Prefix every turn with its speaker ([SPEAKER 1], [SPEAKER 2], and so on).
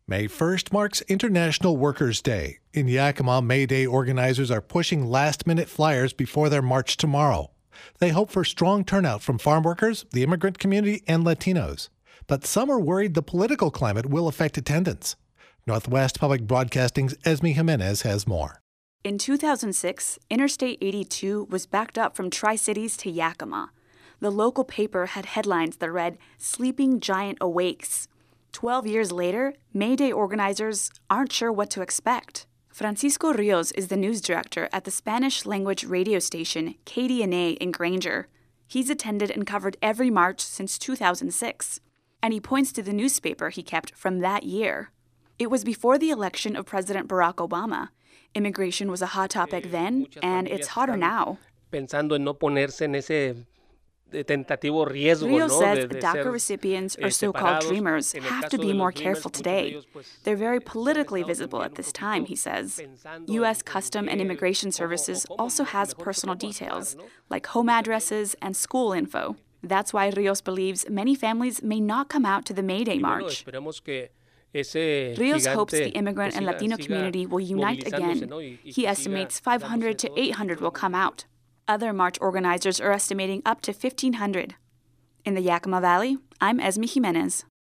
[SPEAKER 1] May 1st marks International Workers' Day. In Yakima, May Day organizers are pushing last-minute flyers before their march tomorrow. They hope for strong turnout from farm workers, the immigrant community, and Latinos. But some are worried the political climate will affect attendance. Northwest Public Broadcasting's Esme Jimenez has more.
[SPEAKER 2] In 2006, Interstate 82 was backed up from Tri-Cities to Yakima. The local paper had headlines that read, "Sleeping Giant Awakes." 12 years later, May Day organizers aren't sure what to expect. Francisco Rios is the news director at the Spanish-language radio station KDNA in Granger. He's attended and covered every march since 2006, and he points to the newspaper he kept from that year. It was before the election of President Barack Obama. Immigration was a hot topic then, and it's hotter now.
[SPEAKER 3] Pensando en no ponerse en ese tentativo riesgo,
[SPEAKER 2] Rios
[SPEAKER 3] ¿no?
[SPEAKER 2] says
[SPEAKER 3] de
[SPEAKER 2] DACA
[SPEAKER 3] ser,
[SPEAKER 2] recipients or so-called
[SPEAKER 3] separados.
[SPEAKER 2] dreamers
[SPEAKER 3] En el
[SPEAKER 2] have
[SPEAKER 3] caso
[SPEAKER 2] to
[SPEAKER 3] de
[SPEAKER 2] be
[SPEAKER 3] los
[SPEAKER 2] more
[SPEAKER 3] dreamers,
[SPEAKER 2] careful
[SPEAKER 3] muchos de
[SPEAKER 2] today.
[SPEAKER 3] ellos, pues,
[SPEAKER 2] They're very
[SPEAKER 3] son
[SPEAKER 2] politically
[SPEAKER 3] pensados
[SPEAKER 2] visible
[SPEAKER 3] también
[SPEAKER 2] at
[SPEAKER 3] un
[SPEAKER 2] this
[SPEAKER 3] poquito
[SPEAKER 2] time, he says.
[SPEAKER 3] pensando
[SPEAKER 2] U.S.
[SPEAKER 3] en
[SPEAKER 2] Custom and
[SPEAKER 3] qué-
[SPEAKER 2] Immigration
[SPEAKER 3] cómo-
[SPEAKER 2] Services
[SPEAKER 3] cómo
[SPEAKER 2] also has
[SPEAKER 3] mejor
[SPEAKER 2] personal
[SPEAKER 3] cómo actuar,
[SPEAKER 2] details,
[SPEAKER 3] ¿no?
[SPEAKER 2] like home addresses and school info. That's why Rios believes many families may not come out to the May Day
[SPEAKER 3] Y bueno,
[SPEAKER 2] march.
[SPEAKER 3] esperemos que ese
[SPEAKER 2] Rios
[SPEAKER 3] gigante,
[SPEAKER 2] hopes the immigrant
[SPEAKER 3] pues,
[SPEAKER 2] and
[SPEAKER 3] siga-
[SPEAKER 2] Latino
[SPEAKER 3] siga
[SPEAKER 2] community will unite
[SPEAKER 3] movilizándose,
[SPEAKER 2] again.
[SPEAKER 3] ¿no? Y
[SPEAKER 2] He
[SPEAKER 3] que siga
[SPEAKER 2] estimates 500 to
[SPEAKER 3] dándose
[SPEAKER 2] 800 will
[SPEAKER 3] todos
[SPEAKER 2] come out. Other march organizers are estimating up to 1,500. In the Yakima Valley, I'm Esme Jimenez.